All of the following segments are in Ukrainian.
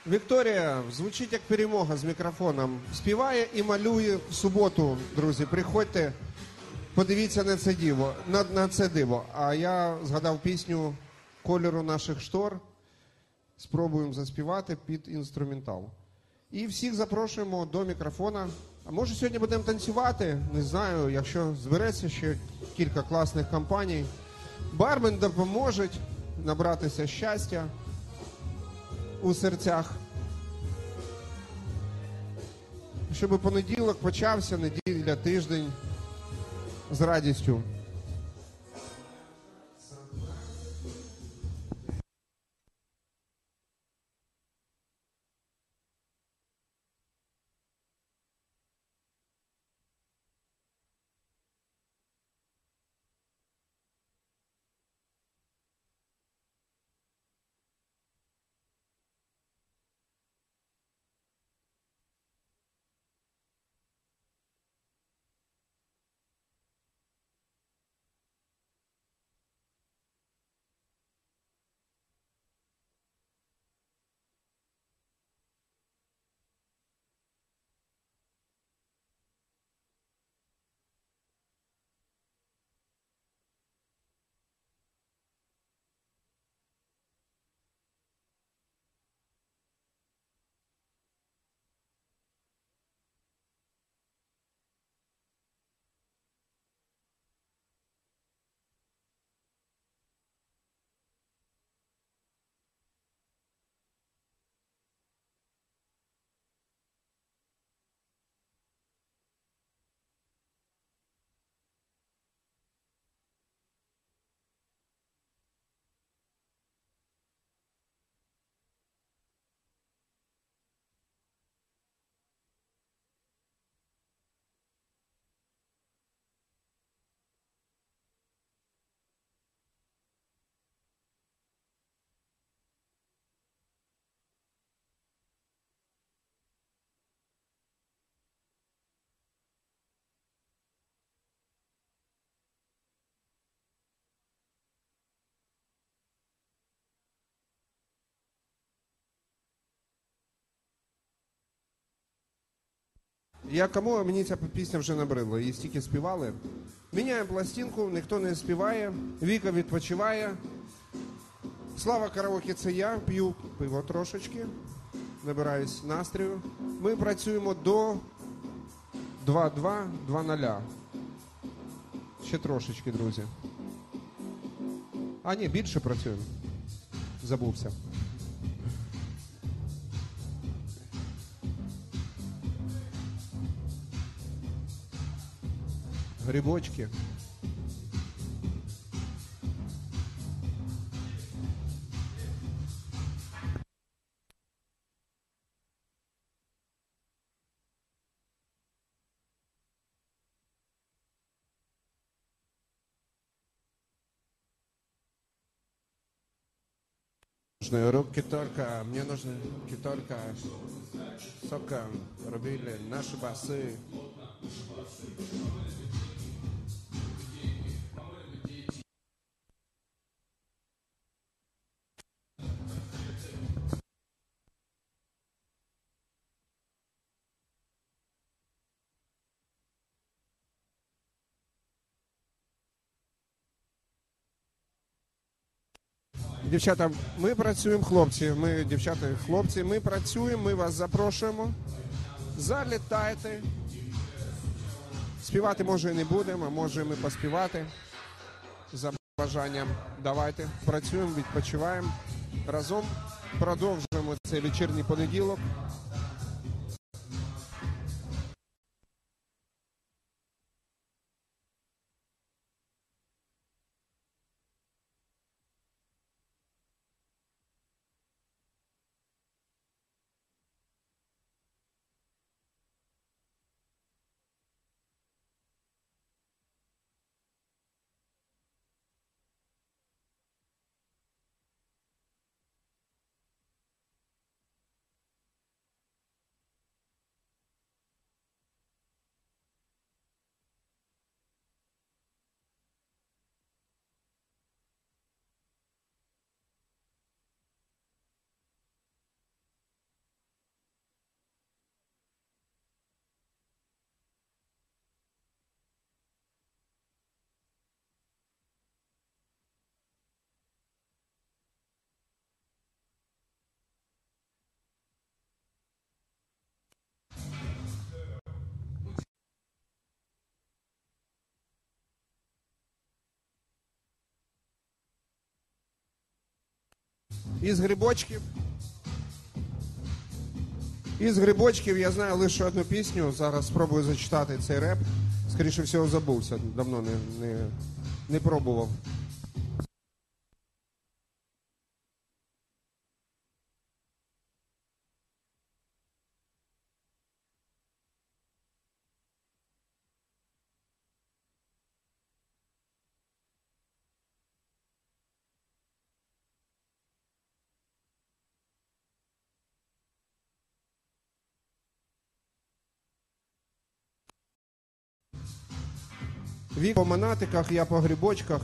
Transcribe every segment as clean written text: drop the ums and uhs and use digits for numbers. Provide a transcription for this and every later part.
Вікторія звучить як перемога з мікрофоном. Співає і малює в суботу, друзі. Приходьте, подивіться на це диво. А я згадав пісню «Кольору наших штор». Спробуємо заспівати під інструментал. І всіх запрошуємо до мікрофона. А може сьогодні будемо танцювати? Не знаю, якщо збереться ще кілька класних компаній. Бармен допоможе набратися щастя у серцях. Щоб понеділок почався, неділя, тиждень з радістю. Кому мені ця пісня вже набридла, її стільки співали. Міняємо пластинку, ніхто не співає, Віка відпочиває. Слава караоке, це я, п'ю пиво трошечки, набираюсь настрою. Ми працюємо до 2:00. Ще трошечки, друзі. А ні, більше працюємо. Забувся. Грибочки. Нужны руки только, мне нужны руки только, соком рубили наши басы. Дівчата, ми працюємо, хлопці, дівчата і хлопці, ми працюємо, ми вас запрошуємо. Залітайте. Співати, може, і не будемо, а може ми поспівати за бажанням. Давайте, працюємо, відпочиваємо. Разом продовжуємо цей вечірній понеділок. Із грибочків. Із грибочків я знаю лише одну пісню. Зараз спробую зачитати цей реп. Скоріше всього забувся. Давно не пробував. Вік по монатиках, я по грибочках.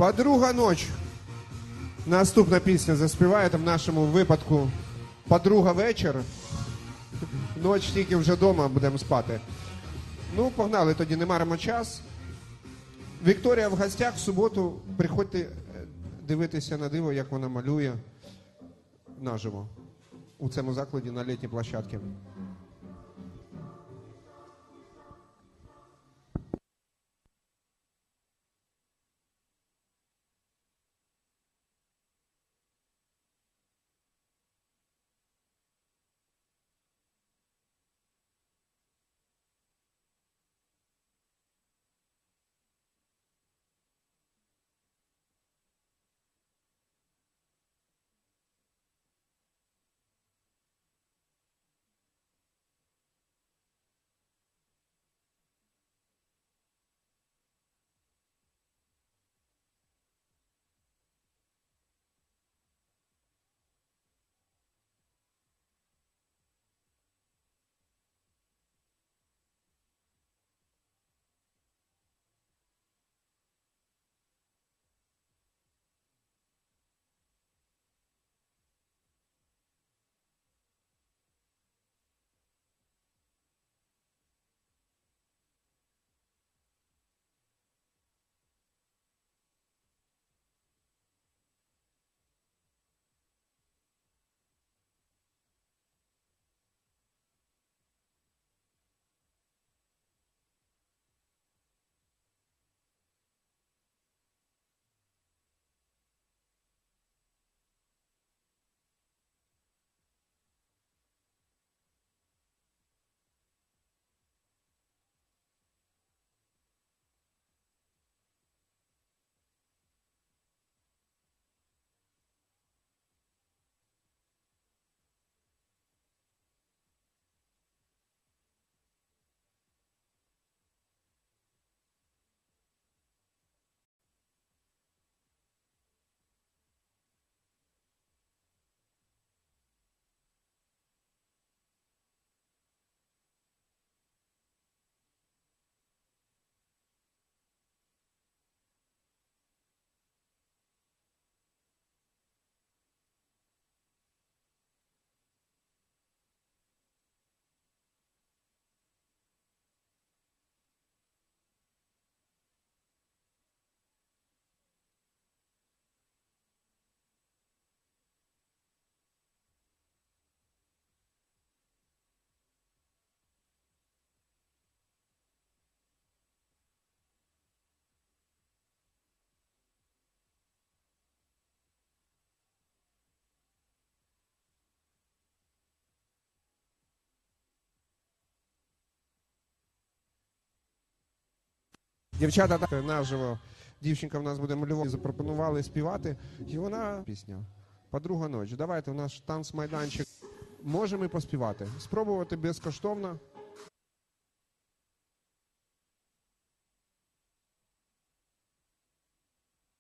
Подруга ночь. Наступна пісня заспіває, там в нашому випадку подруга вечір. Ноч тільки вже вдома будемо спати. Ну, погнали, тоді не маримо час. Вікторія в гостях в суботу. Приходьте дивитися на диво, як вона малює наживо у цьому закладі на літній площадці. Дівчата так наживо, дівчинка в нас буде малювати, запропонували співати. І вона пісня «Подруга ночь». Давайте, у нас танцмайданчик. Можемо і поспівати. Спробувати безкоштовно.